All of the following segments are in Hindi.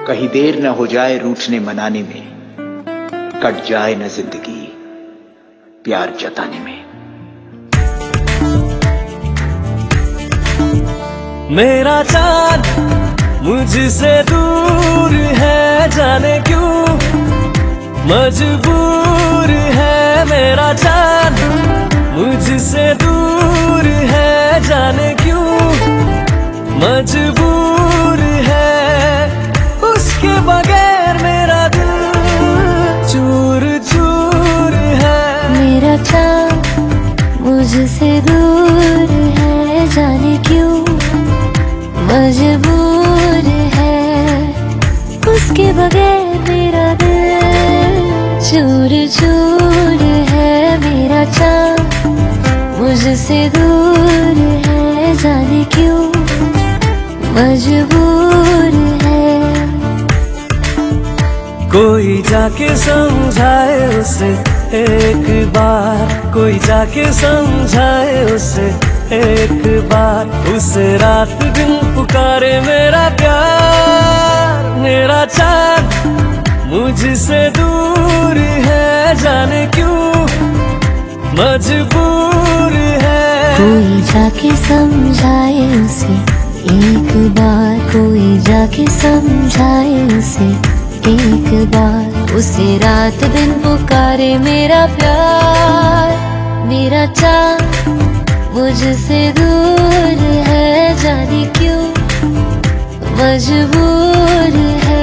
कहीं देर न हो जाए रूठने मनाने में, कट जाए न जिंदगी प्यार जताने में। मेरा चाँद मुझसे दूर है, जाने क्यों मजबूर है। मेरा चाँद मुझसे दूर है, जाने क्यों मजबूर है। उसके बगैर मेरा दिल चूर चूर है। मेरा चाँद मुझसे दूर है, जाने क्यों मजबूर है। उसके बगैर मेरा दिल चूर चूर है। मेरा चाँद मुझसे दूर है, जाने क्यों मजबूर है। कोई जाके समझाए उसे एक बार, कोई जाके समझाए उसे एक बार। उसे रात दिन पुकारे मेरा प्यार। मेरा चाँद मुझसे दूर है, जाने क्यों मजबूर है। कोई जाके समझाए उसे एक बार, कोई जाके समझाए उसे एक बार। उसे रात दिन पुकारे मेरा प्यार। मेरा चाँद मुझसे दूर है, जाने क्यों मजबूर है।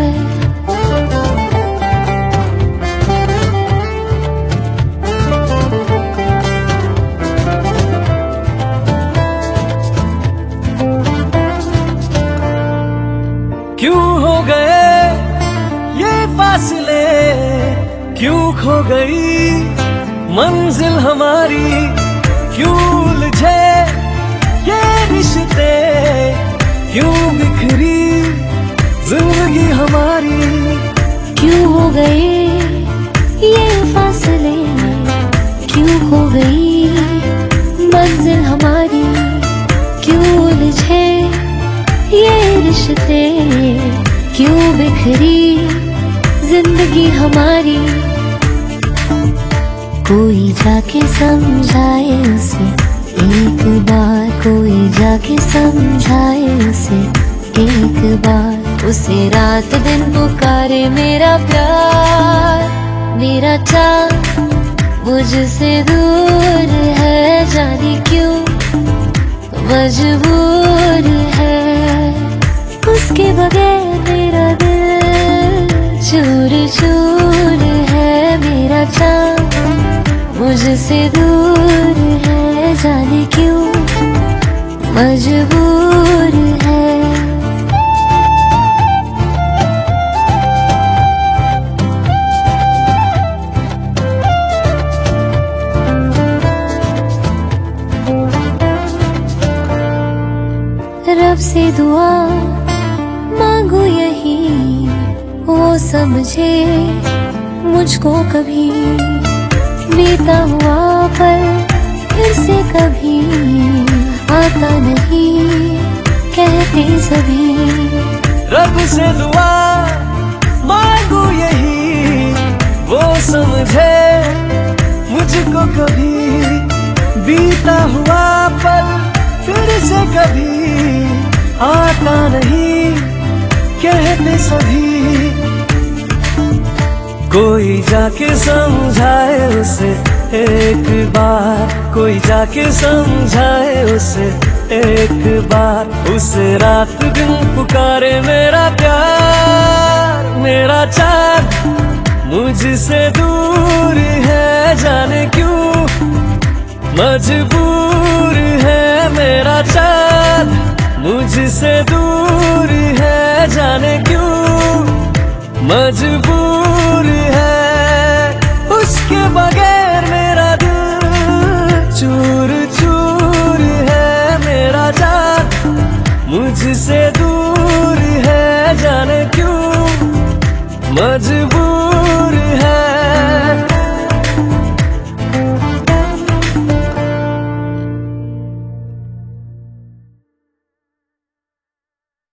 क्यों हो गए ये फासले, क्यों खो गई मंजिल हमारी। क्यों उलझे ये रिश्ते, क्यों बिखरी जिंदगी हमारी। क्यों हो गए ये फासले, क्यों खो गई मंजिल हमारी। क्यों उलझे ये रिश्ते, क्यों बिखरी जिंदगी हमारी। कोई जाके समझाए उसे एक बार, कोई जाके समझाए उसे एक बार। उसे रात दिन पुकारे मेरा प्यार। मेरा चाँद मुझसे दूर है, जाने क्यों मजबूर है। उसके बगैर मेरा दिल चूर चूर है। मेरा चाँद मुझसे दूर है, जाने क्यों मजबूर है। रब से दुआ मांगू यही, वो समझे मुझको कभी। बीता हुआ पर फिर से कभी आता नहीं, कहते सभी। रब से दुआ मांगू यही, वो समझे मुझको कभी। बीता हुआ पल फिर से कभी आता नहीं, कहते सभी। कोई जाके समझाए उसे एक बार, कोई जाके समझाए उसे एक बार। उसे रात दिन पुकारे मेरा प्यार। मेरा चाँद मुझसे दूर है, जाने क्यों मजबूर है। मेरा चाँद मुझसे दूर है, जाने क्यों मजबूर है। उसके बगैर मेरा दिल चूर चूर है। मेरा चाँद मुझसे दूर है, जाने क्यों मजबूर